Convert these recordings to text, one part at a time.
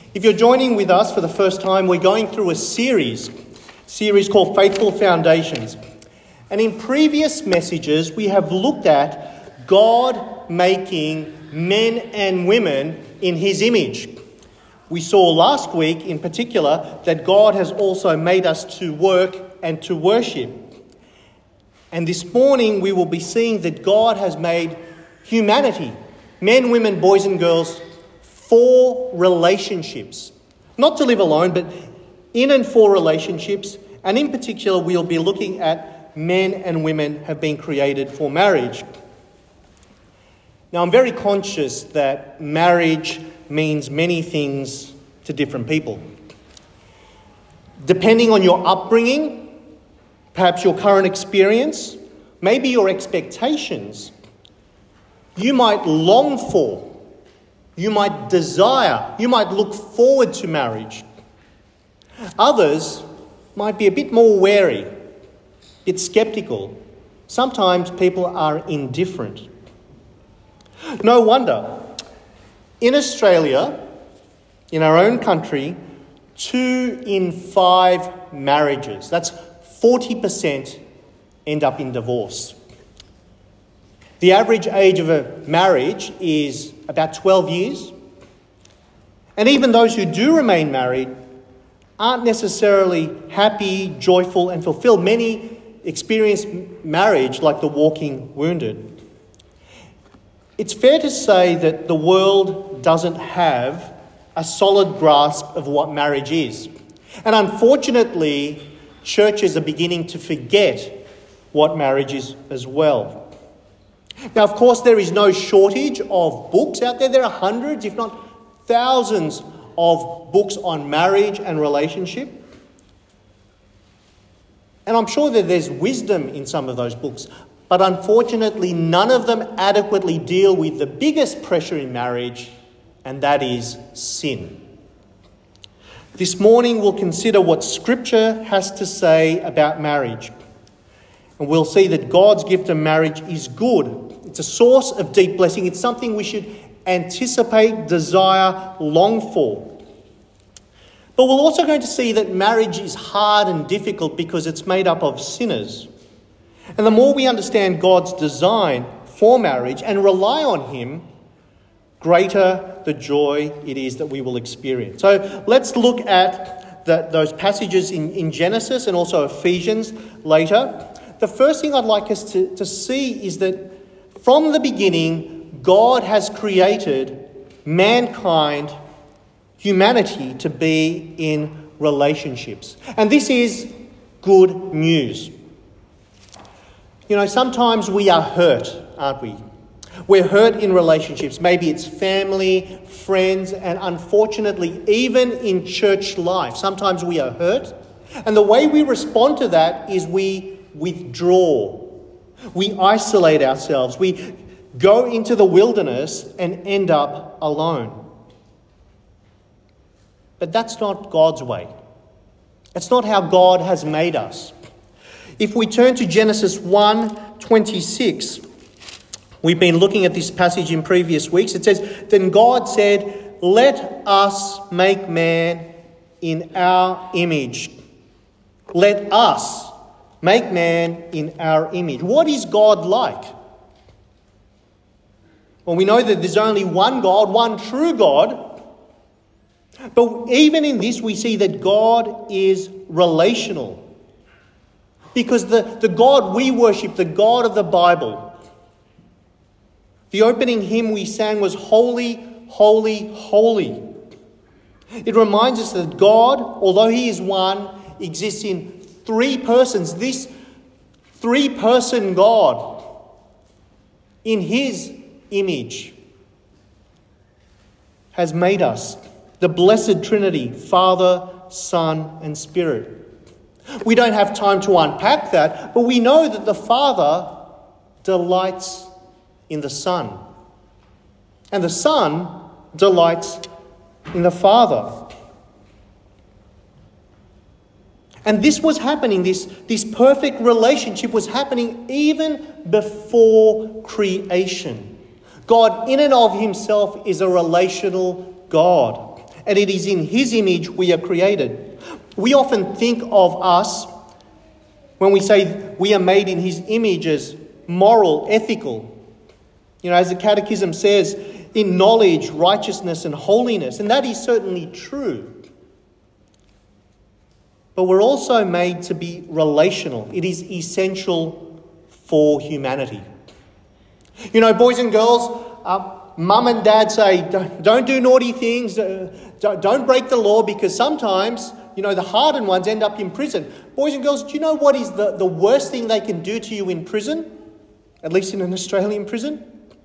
If you're joining with us for the first time, we're going through a series called Faithful Foundations. And in previous messages, we have looked at God making men and women in his image. We saw last week in particular that God has also made us to work and to worship. And this morning we will be seeing that God has made humanity, men, women, boys and girls, for relationships. Not to live alone, but in and for relationships. And in particular, we'll be looking at men and women have been created for marriage. Now, I'm very conscious that marriage means many things to different people. Depending on your upbringing, perhaps your current experience, maybe your expectations, you might long for, you might desire, you might look forward to marriage. Others might be a bit more wary, a bit sceptical. Sometimes people are indifferent. No wonder. In Australia, in our own country, 2 in 5 marriages, that's 40%, end up in divorce. The average age of a marriage is about 12 years. And even those who do remain married aren't necessarily happy, joyful and fulfilled. Many experience marriage like the walking wounded. It's fair to say that the world doesn't have a solid grasp of what marriage is. And unfortunately, churches are beginning to forget what marriage is as well. Now, of course, there is no shortage of books out there. There are hundreds, if not thousands, of books on marriage and relationship. And I'm sure that there's wisdom in some of those books. But unfortunately, none of them adequately deal with the biggest pressure in marriage, and that is sin. This morning, we'll consider what Scripture has to say about marriage. And we'll see that God's gift of marriage is good. It's a source of deep blessing. It's something we should anticipate, desire, long for. But we're also going to see that marriage is hard and difficult because it's made up of sinners. And the more we understand God's design for marriage and rely on him, greater the joy it is that we will experience. So let's look at those passages in Genesis and also Ephesians later. The first thing I'd like us to see is that from the beginning, God has created mankind, humanity, to be in relationships. And this is good news. You know, sometimes we are hurt, aren't we? We're hurt in relationships. Maybe it's family, friends, and unfortunately, even in church life. Sometimes we are hurt. And the way we respond to that is we withdraw. We isolate ourselves. We go into the wilderness and end up alone. But that's not God's way. That's not how God has made us. If we turn to Genesis 1:26, we've been looking at this passage in previous weeks. It says, "Then God said, 'Let us make man in our image.'" Let us make man in our image. What is God like? Well, we know that there's only one God, one true God. But even in this, we see that God is relational. Because the God we worship, the God of the Bible, the opening hymn we sang was Holy, Holy, Holy. It reminds us that God, although he is one, exists in 3 persons. This 3-person God in his image has made us. The blessed Trinity, Father, Son, and Spirit. We don't have time to unpack that, but we know that the Father delights in the Son. And the Son delights in the Father. And this was happening, this perfect relationship was happening even before creation. God in and of himself is a relational God. and it is in his image we are created. We often think of us, when we say we are made in his image, as moral, ethical. As the Catechism says, in knowledge, righteousness and holiness. And that is certainly true. But we're also made to be relational. It is essential for humanity. Boys and girls, mum and dad say, don't do naughty things, don't break the law, because sometimes, the hardened ones end up in prison. Boys and girls, do you know what is the worst thing they can do to you in prison? At least in an Australian prison?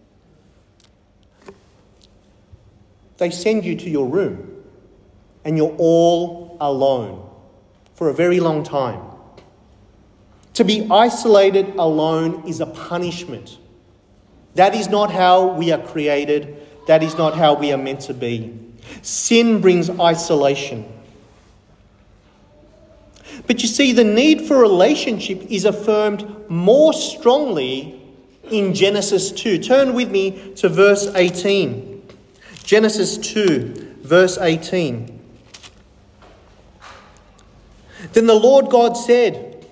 They send you to your room and you're all alone for a very long time. To be isolated alone is a punishment. That is not how we are created. That is not how we are meant to be. Sin brings isolation. But you see, the need for relationship is affirmed more strongly in Genesis 2. Turn with me to verse 18. Genesis 2, verse 18. Then the Lord God said,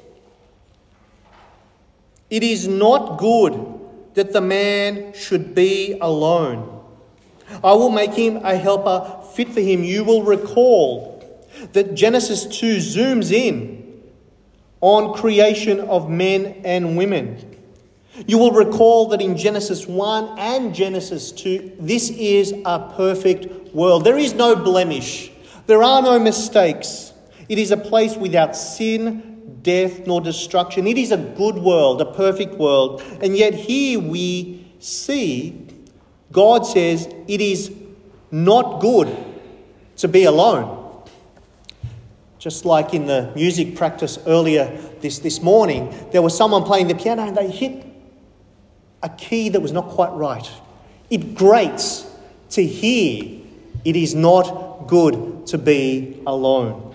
"It is not good that the man should be alone. I will make him a helper fit for him." You will recall that Genesis 2 zooms in on creation of men and women. You will recall that in Genesis 1 and Genesis 2, this is a perfect world. There is no blemish. There are no mistakes. It is a place without sin, death, nor destruction. It is a good world, a perfect world. And yet here we see God says it is not good to be alone. Just like in the music practice earlier this morning, there was someone playing the piano and they hit a key that was not quite right. It grates to hear it is not good to be alone.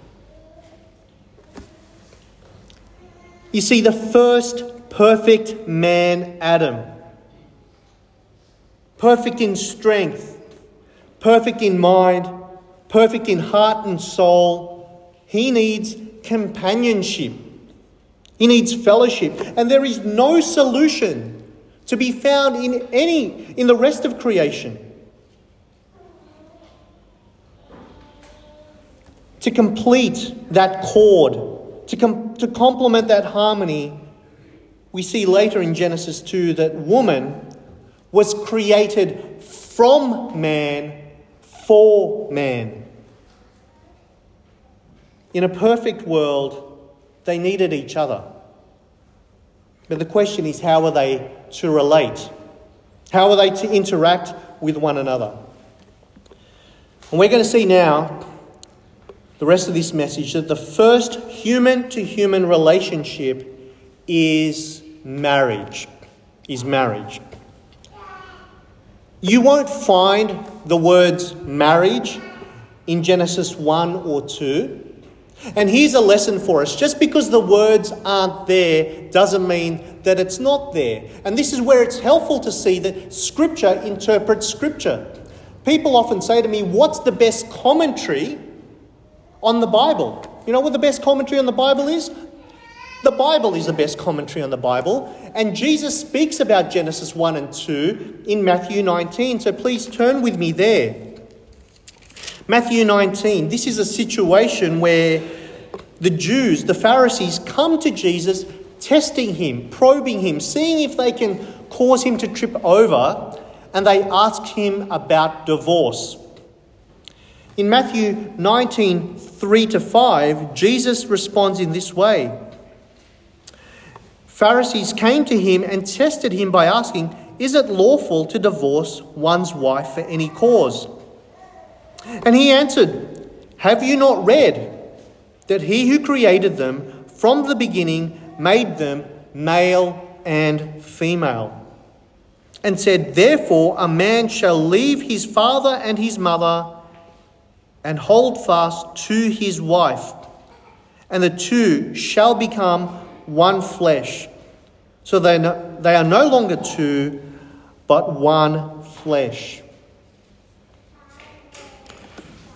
You see, the first perfect man, Adam, perfect in strength, perfect in mind, perfect in heart and soul, he needs companionship. He needs fellowship. And there is no solution to be found in the rest of creation to complete that chord, to complement that harmony. We see later in Genesis 2 that woman was created from man for man. In a perfect world, they needed each other. But the question is, how are they to relate? How are they to interact with one another? And we're going to see now, the rest of this message, that the first human-to-human relationship is marriage. You won't find the words marriage in Genesis 1 or 2. And here's a lesson for us. Just because the words aren't there doesn't mean that it's not there. And this is where it's helpful to see that Scripture interprets Scripture. People often say to me, what's the best commentary on the Bible? You know what the best commentary on the Bible is? The Bible is the best commentary on the Bible. And Jesus speaks about Genesis 1 and 2 in Matthew 19. So please turn with me there. Matthew 19, this is a situation where the Jews, the Pharisees, come to Jesus, testing him, probing him, seeing if they can cause him to trip over, and they ask him about divorce. In Matthew 19, 3-5, Jesus responds in this way. Pharisees came to him and tested him by asking, "Is it lawful to divorce one's wife for any cause?" And he answered, "Have you not read that he who created them from the beginning made them male and female? And said, therefore a man shall leave his father and his mother and hold fast to his wife, and the two shall become one flesh. So they are no longer two, but one flesh."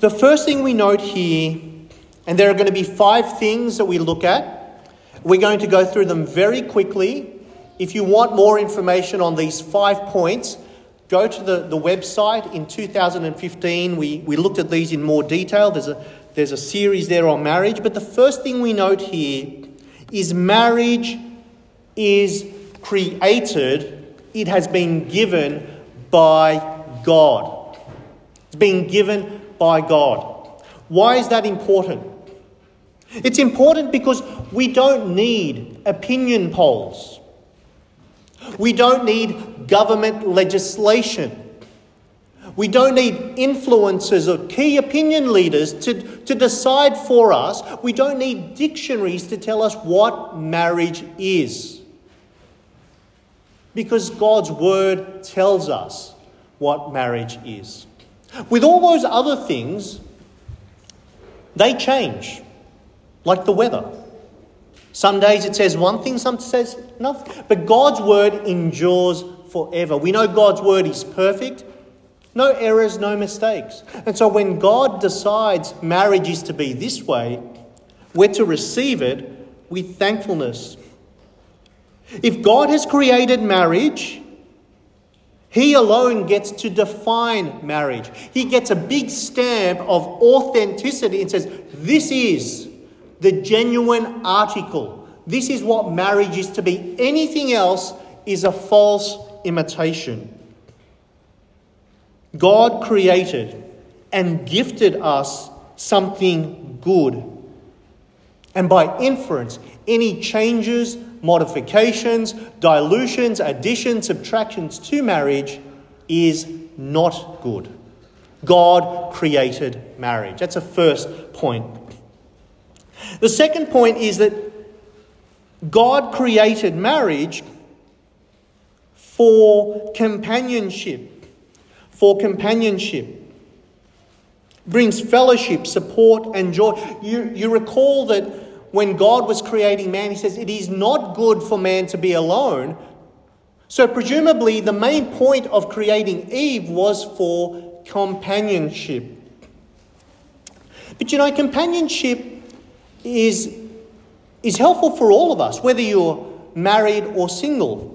The first thing we note here, and there are going to be 5 things that we look at. We're going to go through them very quickly. If you want more information on these 5 points, go to the website. In 2015, we looked at these in more detail. There's a series there on marriage. But the first thing we note here is marriage is created. It has been given by God. It's been given by God. Why is that important? It's important because we don't need opinion polls. We don't need government legislation. We don't need influencers or key opinion leaders to decide for us. We don't need dictionaries to tell us what marriage is. Because God's word tells us what marriage is. With all those other things, they change, like the weather. Some days it says one thing, some says nothing. But God's word endures forever. We know God's word is perfect. No errors, no mistakes. And so when God decides marriage is to be this way, we're to receive it with thankfulness. If God has created marriage, He alone gets to define marriage. He gets a big stamp of authenticity and says, this is the genuine article. This is what marriage is to be. Anything else is a false imitation. God created and gifted us something good. And by inference, any changes, modifications, dilutions, additions, subtractions to marriage is not good. God created marriage. That's a first point. The second point is that God created marriage for companionship. For companionship. Brings fellowship, support and joy. You recall that when God was creating man, He says, it is not good for man to be alone. So presumably the main point of creating Eve was for companionship. But companionship is helpful for all of us, whether you're married or single.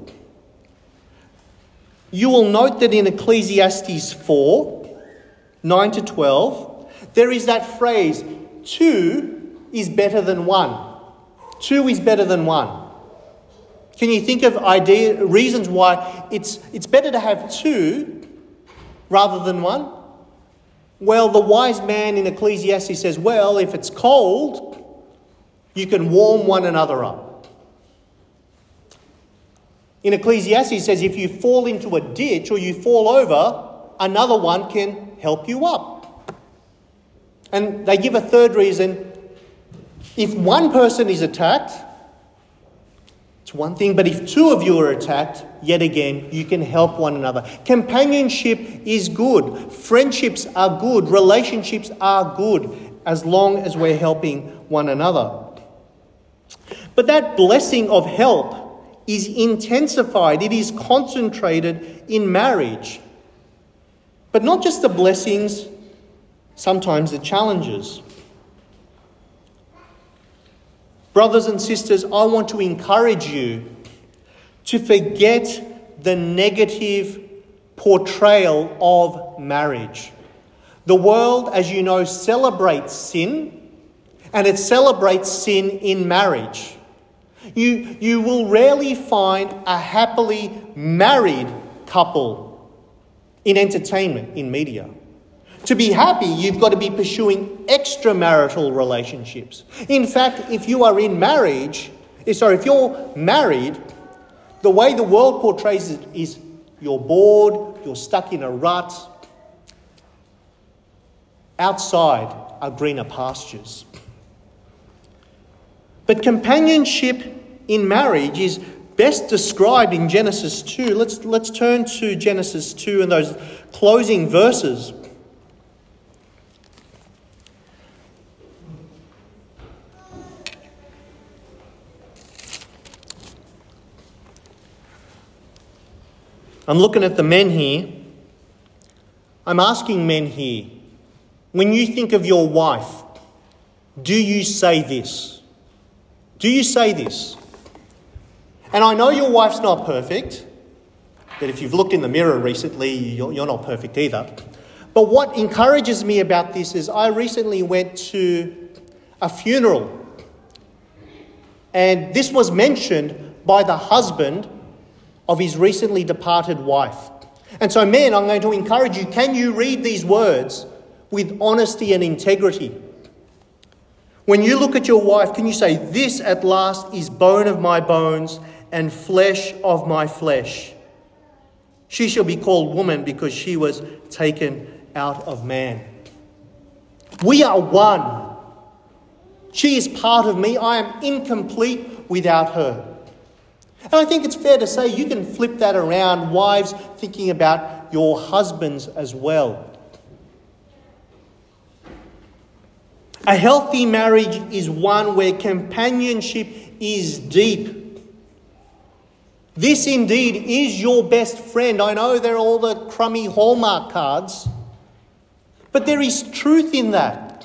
You will note that in Ecclesiastes 4, 9 to 12, there is that phrase, 2 is better than 1. 2 is better than 1. Can you think of reasons why it's better to have 2 rather than 1? Well, the wise man in Ecclesiastes says, well, if it's cold, you can warm one another up. In Ecclesiastes it says if you fall into a ditch or you fall over, another one can help you up. And they give a third reason. If one person is attacked, it's one thing, but if 2 of you are attacked, yet again, you can help one another. Companionship is good. Friendships are good. Relationships are good as long as we're helping one another. But that blessing of help is intensified. It is concentrated in marriage. But not just the blessings, sometimes the challenges. Brothers and sisters, I want to encourage you to forget the negative portrayal of marriage. The world, as you know, celebrates sin, and it celebrates sin in marriage. You will rarely find a happily married couple in entertainment, in media. To be happy, you've got to be pursuing extramarital relationships. In fact, if you are in marriage, if you're married, the way the world portrays it is you're bored, you're stuck in a rut. Outside are greener pastures. But companionship in marriage is best described in Genesis 2. Let's turn to Genesis 2 and those closing verses. I'm looking at the men here. I'm asking men here, when you think of your wife, do you say this? Do you say this? And I know your wife's not perfect, that if you've looked in the mirror recently, you're not perfect either. But what encourages me about this is I recently went to a funeral, and this was mentioned by the husband of his recently departed wife. And so, men, I'm going to encourage you, can you read these words with honesty and integrity? When you look at your wife, can you say, "This at last is bone of my bones and flesh of my flesh. She shall be called woman because she was taken out of man." We are one. She is part of me. I am incomplete without her. And I think it's fair to say you can flip that around, wives, thinking about your husbands as well. A healthy marriage is one where companionship is deep. This indeed is your best friend. I know they're all the crummy Hallmark cards, but there is truth in that.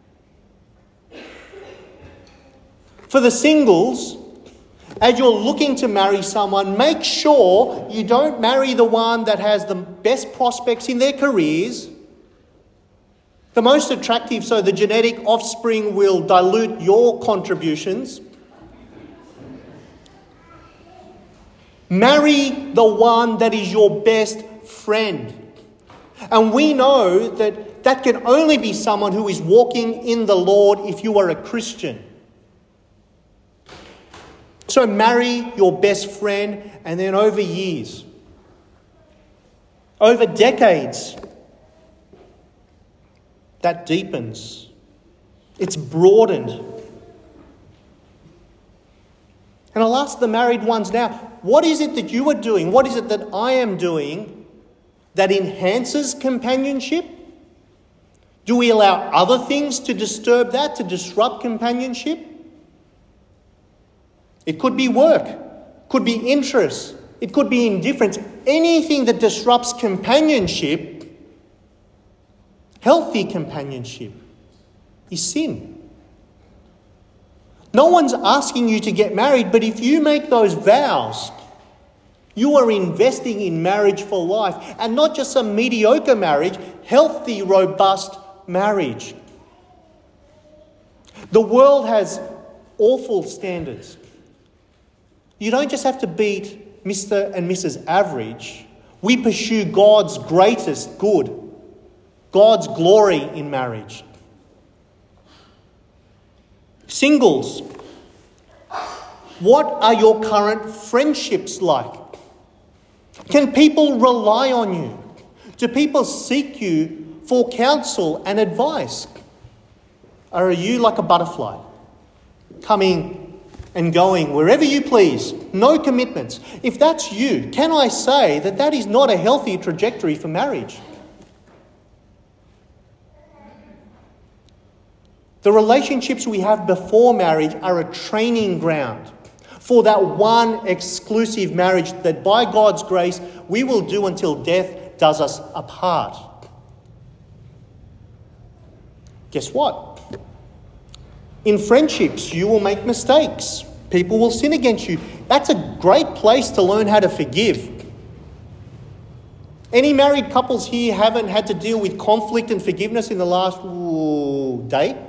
For the singles, as you're looking to marry someone, make sure you don't marry the one that has the best prospects in their careers, the most attractive, so the genetic offspring will dilute your contributions. Marry the one that is your best friend. And we know that that can only be someone who is walking in the Lord if you are a Christian. So marry your best friend, and then over years, over decades, that deepens. It's broadened. And I'll ask the married ones now, what is it that you are doing? What is it that I am doing that enhances companionship? Do we allow other things to disturb that, to disrupt companionship? It could be work, could be interest, it could be indifference. Anything that disrupts companionship, healthy companionship, is sin. No one's asking you to get married, but if you make those vows, you are investing in marriage for life, and not just a mediocre marriage, healthy, robust marriage. The world has awful standards. You don't just have to beat Mr. and Mrs. Average. We pursue God's greatest good, God's glory in marriage. Singles, what are your current friendships like? Can people rely on you? Do people seek you for counsel and advice? Or are you like a butterfly, coming and going wherever you please, no commitments? If that's you, can I say that that is not a healthy trajectory for marriage? The relationships we have before marriage are a training ground for that one exclusive marriage that by God's grace we will do until death does us apart. Guess what? In friendships, you will make mistakes. People will sin against you. That's a great place to learn how to forgive. Any married couples here haven't had to deal with conflict and forgiveness in the last day?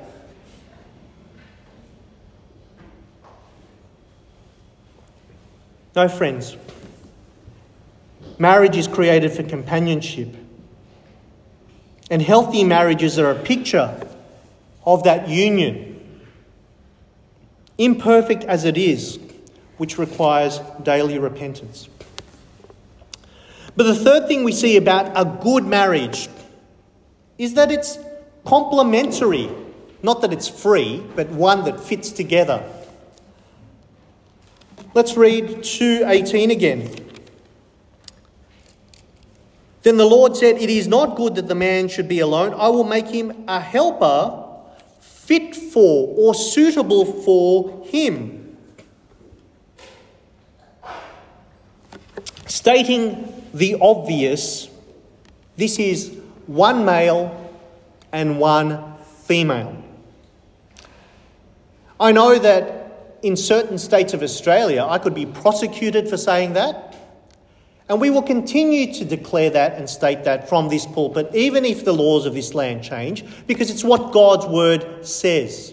No, friends. Marriage is created for companionship. And healthy marriages are a picture of that union, imperfect as it is, which requires daily repentance. But the third thing we see about a good marriage is that it's complementary. Not that it's free, but one that fits together. Let's read 2:18 again. Then the Lord said, "It is not good that the man should be alone. I will make him a helper fit for or suitable for him." Stating the obvious, this is one male and one female. I know that in certain states of Australia, I could be prosecuted for saying that. And we will continue to declare that and state that from this pulpit, even if the laws of this land change, because it's what God's word says.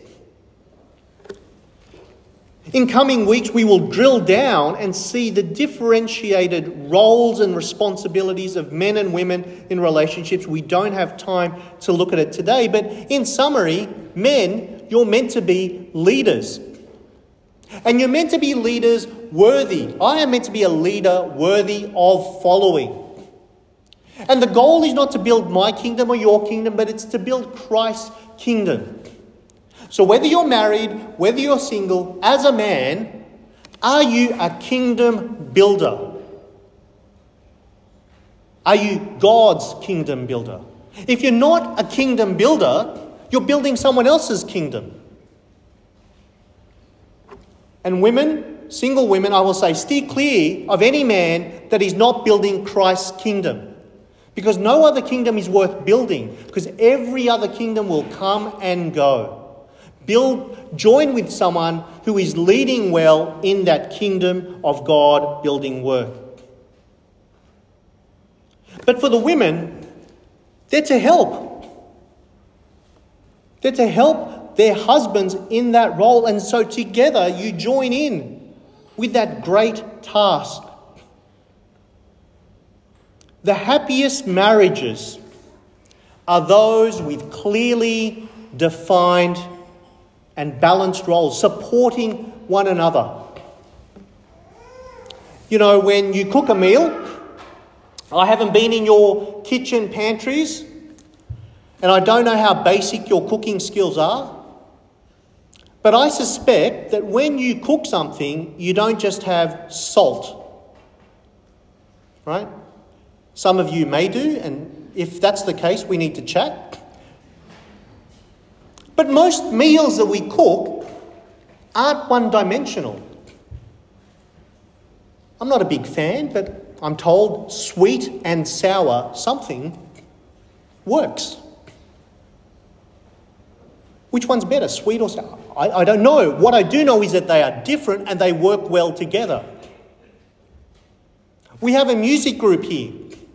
In coming weeks, we will drill down and see the differentiated roles and responsibilities of men and women in relationships. We don't have time to look at it today, but in summary, men, you're meant to be leaders. And you're meant to be leaders worthy. I am meant to be a leader worthy of following. And the goal is not to build my kingdom or your kingdom, but it's to build Christ's kingdom. So whether you're married, whether you're single, as a man, are you a kingdom builder? Are you God's kingdom builder? If you're not a kingdom builder, you're building someone else's kingdom. And women, single women, I will say, steer clear of any man that is not building Christ's kingdom. Because no other kingdom is worth building, because every other kingdom will come and go. Join with someone who is leading well in that kingdom of God building work. But for the women, they're to help. They're to help their husbands in that role. And so together you join in with that great task. The happiest marriages are those with clearly defined and balanced roles, supporting one another. You know, when you cook a meal, I haven't been in your kitchen pantries, and I don't know how basic your cooking skills are, but I suspect that when you cook something, you don't just have salt, right? Some of you may do, and if that's the case, we need to chat. But most meals that we cook aren't one-dimensional. I'm not a big fan, but I'm told sweet and sour something works. Which one's better, sweet or sour? I don't know. What I do know is that they are different and they work well together. We have a music group here.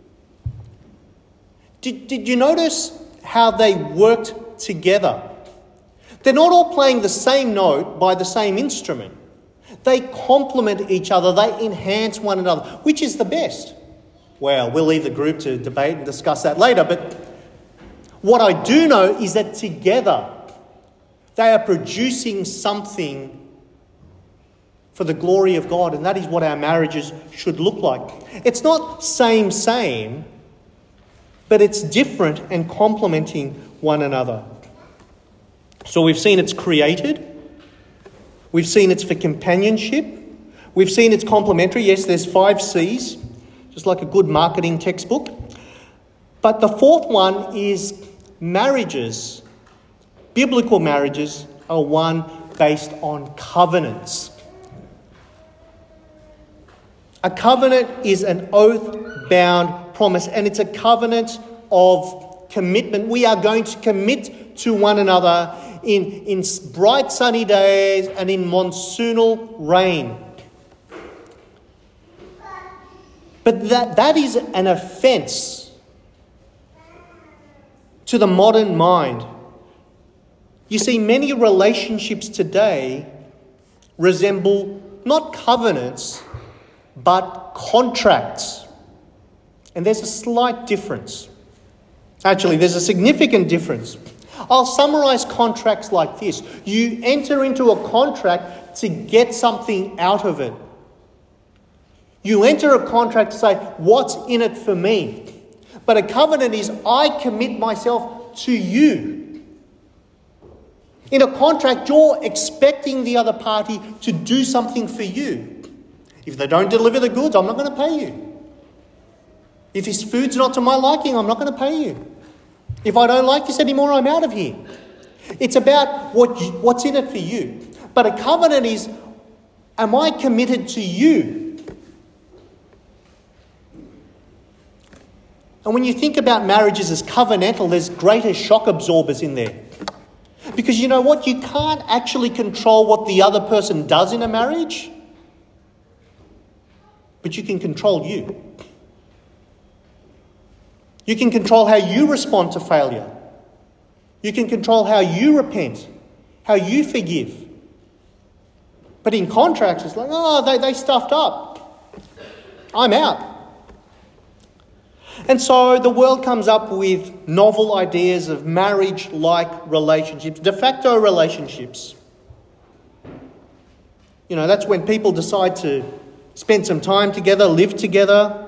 Did you notice how they worked together? They're not all playing the same note by the same instrument. They complement each other. They enhance one another. Which is the best? Well, we'll leave the group to debate and discuss that later. But what I do know is that together they are producing something for the glory of God. And that is what our marriages should look like. It's not same, but it's different and complementing one another. So we've seen it's created. We've seen it's for companionship. We've seen it's complementary. Yes, there's 5 C's, just like a good marketing textbook. But the fourth one is marriages. Biblical marriages are one based on covenants. A covenant is an oath-bound promise, and it's a covenant of commitment. We are going to commit to one another in bright sunny days and in monsoonal rain. But that is an offence to the modern mind. You see, many relationships today resemble not covenants, but contracts. And there's a slight difference. Actually, there's a significant difference. I'll summarise contracts like this. You enter into a contract to get something out of it. You enter a contract to say, what's in it for me? But a covenant is, I commit myself to you. In a contract, you're expecting the other party to do something for you. If they don't deliver the goods, I'm not going to pay you. If his food's not to my liking, I'm not going to pay you. If I don't like this anymore, I'm out of here. It's about what's in it for you. But a covenant is, am I committed to you? And when you think about marriages as covenantal, there's greater shock absorbers in there. Because you know what? You can't actually control what the other person does in a marriage, but you can control you. You can control how you respond to failure. You can control how you repent, how you forgive. But in contracts, it's like, oh, they stuffed up. I'm out. And so the world comes up with novel ideas of marriage-like relationships, de facto relationships. You know, that's when people decide to spend some time together, live together.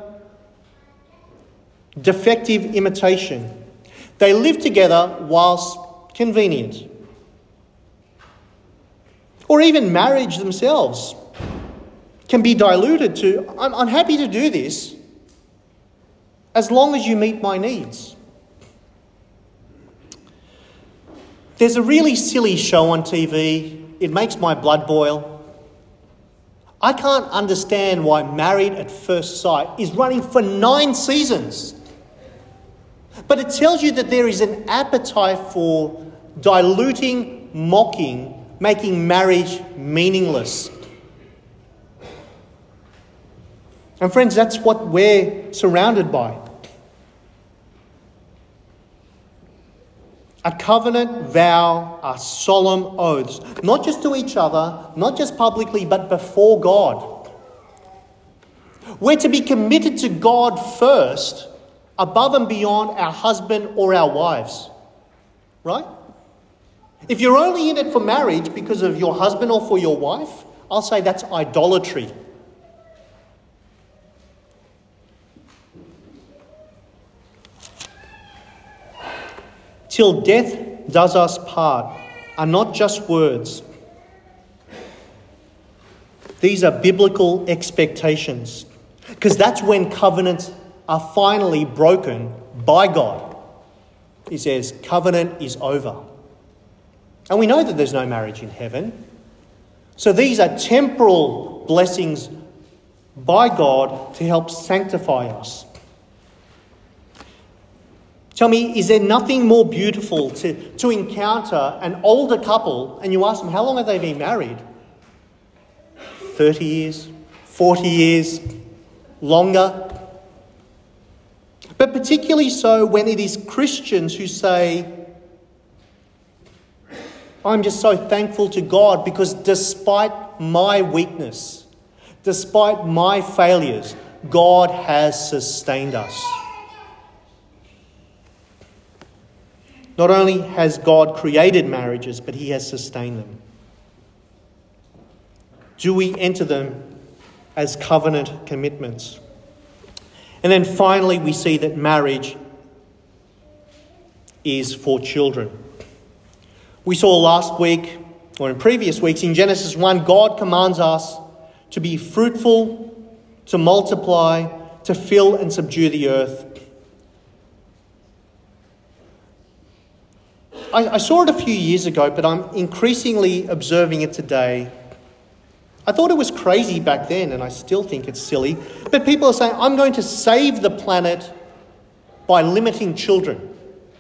Defective imitation. They live together whilst convenient. Or even marriage themselves can be diluted to, I'm happy to do this as long as you meet my needs. There's a really silly show on TV. It makes my blood boil. I can't understand why Married at First Sight is running for 9 seasons. But it tells you that there is an appetite for diluting, mocking, making marriage meaningless. And friends, that's what we're surrounded by. A covenant vow are solemn oaths, not just to each other, not just publicly, but before God. We're to be committed to God first, above and beyond our husband or our wives. Right? If you're only in it for marriage because of your husband or for your wife, I'll say that's idolatry. Till death does us part are not just words. These are biblical expectations, because that's when covenants are finally broken by God. He says, covenant is over. And we know that there's no marriage in heaven. So these are temporal blessings by God to help sanctify us. Tell me, is there nothing more beautiful to encounter an older couple and you ask them, how long have they been married? 30 years, 40 years, longer. But particularly so when it is Christians who say, I'm just so thankful to God because despite my weakness, despite my failures, God has sustained us. Not only has God created marriages, but he has sustained them. Do we enter them as covenant commitments? And then finally, we see that marriage is for children. We saw last week, or in previous weeks, in Genesis 1, God commands us to be fruitful, to multiply, to fill and subdue the earth. I saw it a few years ago, but I'm increasingly observing it today. I thought it was crazy back then, and I still think it's silly. But people are saying, I'm going to save the planet by limiting children.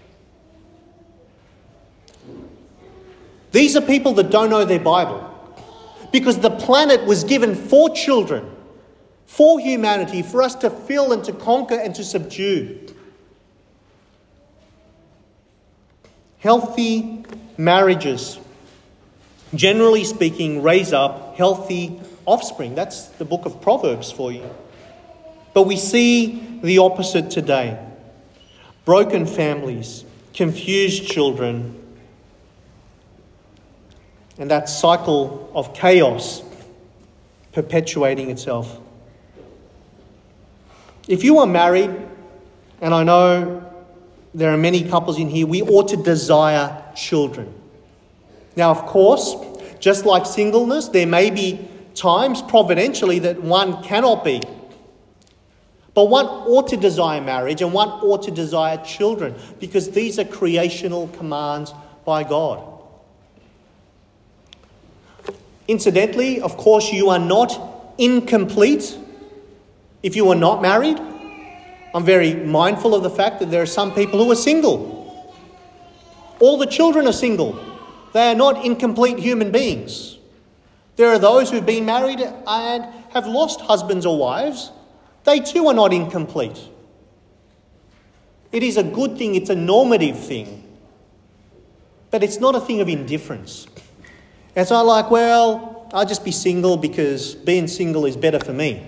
These are people that don't know their Bible. Because the planet was given for children, for humanity, for us to fill and to conquer and to subdue. Healthy marriages, generally speaking, raise up healthy offspring. That's the book of Proverbs for you. But we see the opposite today. Broken families, confused children, and that cycle of chaos perpetuating itself. If you are married, and I know there are many couples in here, we ought to desire children. Now, of course, just like singleness, there may be times providentially that one cannot be. But one ought to desire marriage and one ought to desire children because these are creational commands by God. Incidentally, of course, you are not incomplete if you are not married. I'm very mindful of the fact that there are some people who are single. All the children are single. They are not incomplete human beings. There are those who've been married and have lost husbands or wives. They too are not incomplete. It is a good thing, it's a normative thing. But it's not a thing of indifference. It's not like, well, I'll just be single because being single is better for me.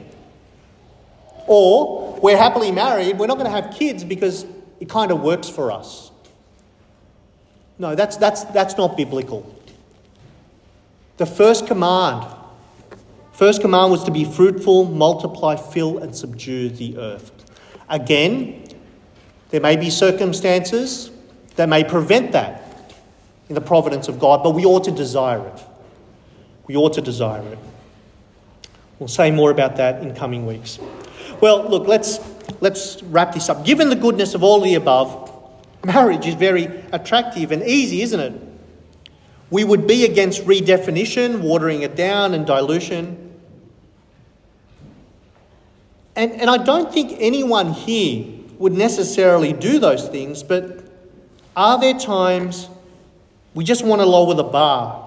Or we're happily married, we're not going to have kids because it kind of works for us. No, that's not biblical. The first command was to be fruitful, multiply, fill and subdue the earth. Again, there may be circumstances that may prevent that in the providence of God, but we ought to desire it. We ought to desire it. We'll say more about that in coming weeks. Well, look, let's wrap this up. Given the goodness of all the above, marriage is very attractive and easy, isn't it? We would be against redefinition, watering it down and dilution. And I don't think anyone here would necessarily do those things, but are there times we just want to lower the bar?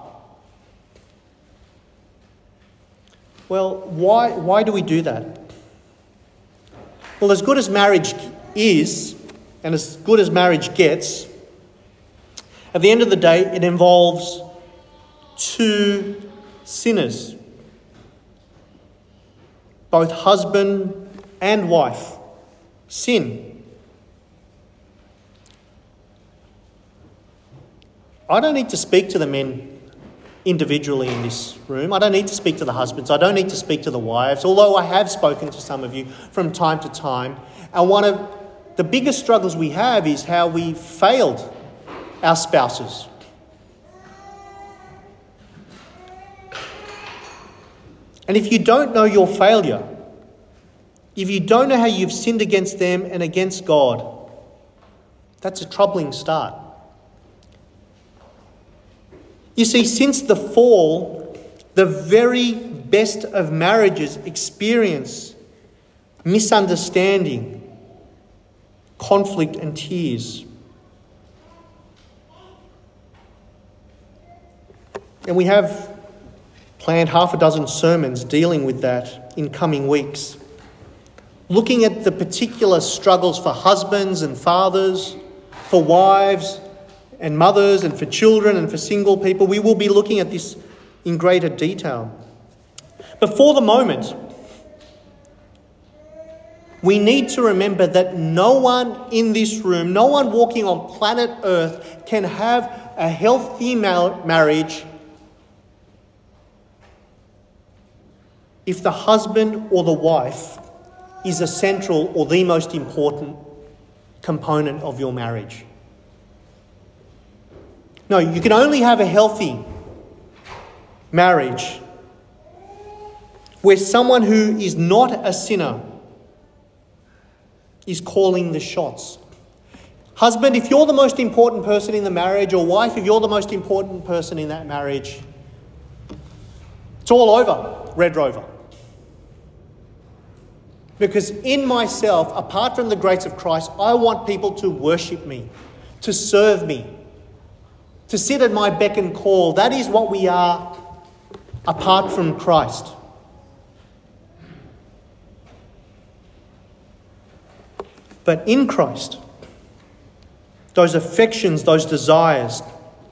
Well, why do we do that? Well, as good as marriage is, and as good as marriage gets, at the end of the day, it involves two sinners, both husband and wife, sin. I don't need to speak to the men individually in this room. I don't need to speak to the husbands. I don't need to speak to the wives, although I have spoken to some of you from time to time. And one of the biggest struggles we have is how we failed our spouses. And if you don't know your failure, if you don't know how you've sinned against them and against God, that's a troubling start. You see, since the fall, the very best of marriages experience misunderstanding, conflict and tears. And we have planned 6 sermons dealing with that in coming weeks. Looking at the particular struggles for husbands and fathers, for wives and mothers and for children and for single people. We will be looking at this in greater detail. But for the moment, we need to remember that no one in this room, no one walking on planet Earth can have a healthy marriage if the husband or the wife is a central or the most important component of your marriage. No, you can only have a healthy marriage where someone who is not a sinner is calling the shots. Husband, if you're the most important person in the marriage, or wife, if you're the most important person in that marriage, it's all over, Red Rover. Because in myself, apart from the grace of Christ, I want people to worship me, to serve me, to sit at my beck and call. That is what we are apart from Christ. But in Christ, those affections, those desires,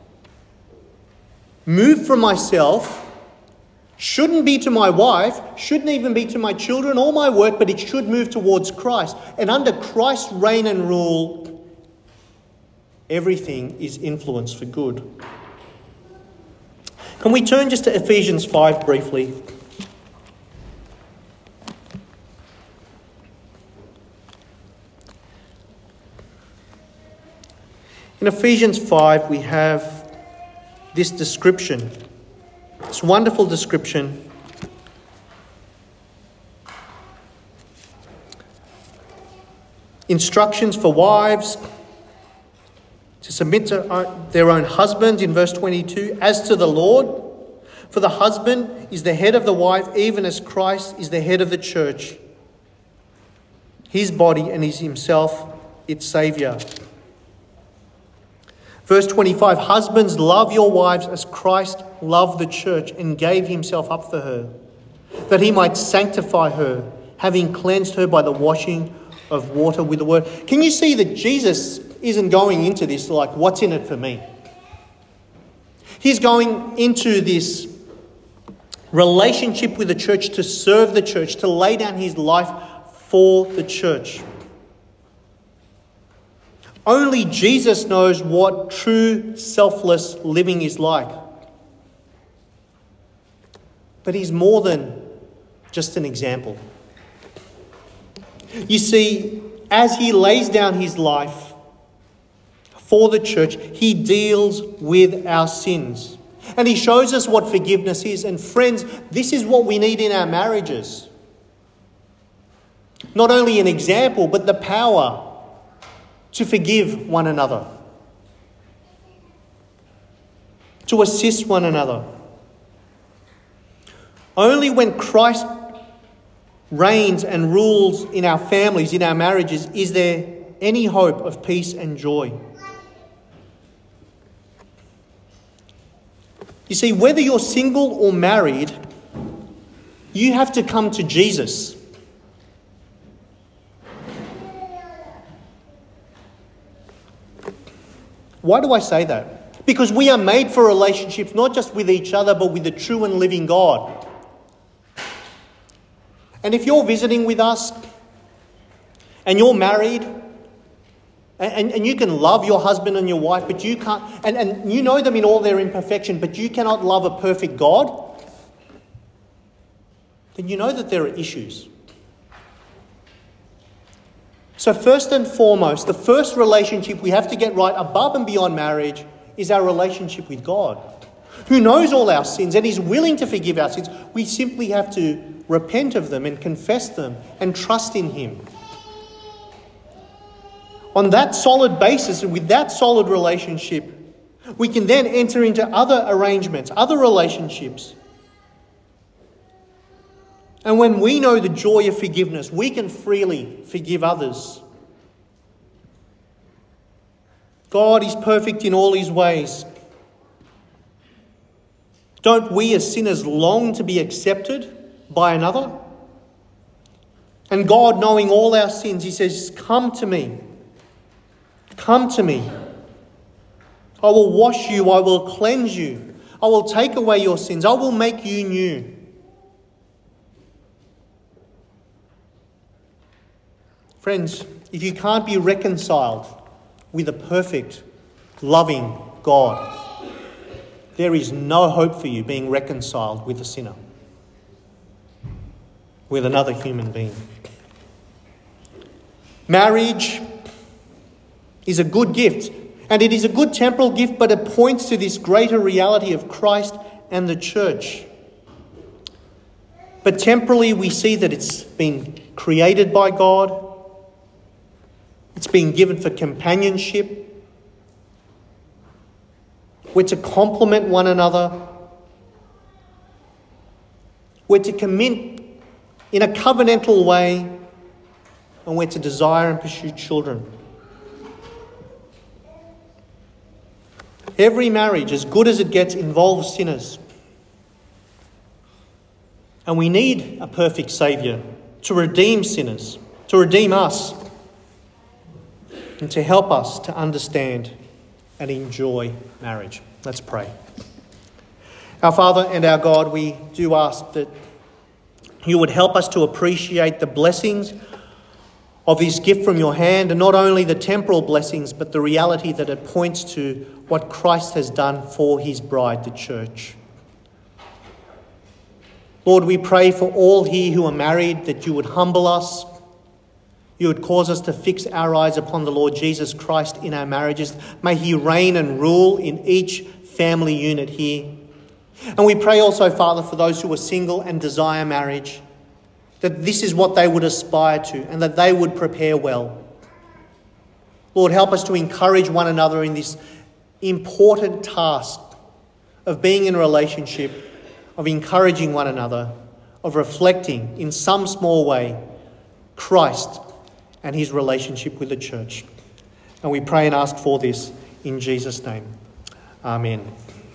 move from myself, shouldn't be to my wife, shouldn't even be to my children or my work, but it should move towards Christ. And under Christ's reign and rule, everything is influenced for good. Can we turn just to Ephesians 5 briefly? In Ephesians 5, we have this description, this wonderful description. Instructions for wives to submit to their own husbands in verse 22. As to the Lord, for the husband is the head of the wife, even as Christ is the head of the church, his body and is himself its Saviour. Verse 25, husbands, love your wives as Christ loved the church and gave himself up for her, that he might sanctify her, having cleansed her by the washing of water with the word. Can you see that Jesus isn't going into this like, what's in it for me? He's going into this relationship with the church to serve the church, to lay down his life for the church. Only Jesus knows what true selfless living is like. But he's more than just an example. You see, as he lays down his life for the church, he deals with our sins. And he shows us what forgiveness is. And friends, this is what we need in our marriages. Not only an example, but the power to forgive one another, to assist one another. Only when Christ reigns and rules in our families, in our marriages, is there any hope of peace and joy. You see, whether you're single or married, you have to come to Jesus. Why do I say that? Because we are made for relationships, not just with each other, but with the true and living God. And if you're visiting with us and you're married and you can love your husband and your wife, but you can't, and you know them in all their imperfection, but you cannot love a perfect God, then you know that there are issues. So first and foremost, the first relationship we have to get right above and beyond marriage is our relationship with God, who knows all our sins and is willing to forgive our sins. We simply have to repent of them and confess them and trust in him. On that solid basis and with that solid relationship, we can then enter into other arrangements, other relationships. And when we know the joy of forgiveness, we can freely forgive others. God is perfect in all his ways. Don't we as sinners long to be accepted by another? And God, knowing all our sins, he says, come to me. Come to me. I will wash you. I will cleanse you. I will take away your sins. I will make you new. Friends, if you can't be reconciled with a perfect, loving God, there is no hope for you being reconciled with a sinner, with another human being. Marriage is a good gift, and it is a good temporal gift, but it points to this greater reality of Christ and the church. But temporally, we see that it's been created by God. It's been given for companionship. We're to complement one another. We're to commit in a covenantal way, and we're to desire and pursue children. Every marriage, as good as it gets, involves sinners. And we need a perfect Saviour to redeem sinners, to redeem us, and to help us to understand and enjoy marriage. Let's pray. Our Father and our God, we do ask that you would help us to appreciate the blessings of this gift from your hand, and not only the temporal blessings, but the reality that it points to what Christ has done for his bride, the church. Lord, we pray for all here who are married, that you would humble us. You would cause us to fix our eyes upon the Lord Jesus Christ in our marriages. May he reign and rule in each family unit here. And we pray also, Father, for those who are single and desire marriage, that this is what they would aspire to and that they would prepare well. Lord, help us to encourage one another in this important task of being in a relationship, of encouraging one another, of reflecting in some small way Christ and his relationship with the church. And we pray and ask for this in Jesus' name. Amen.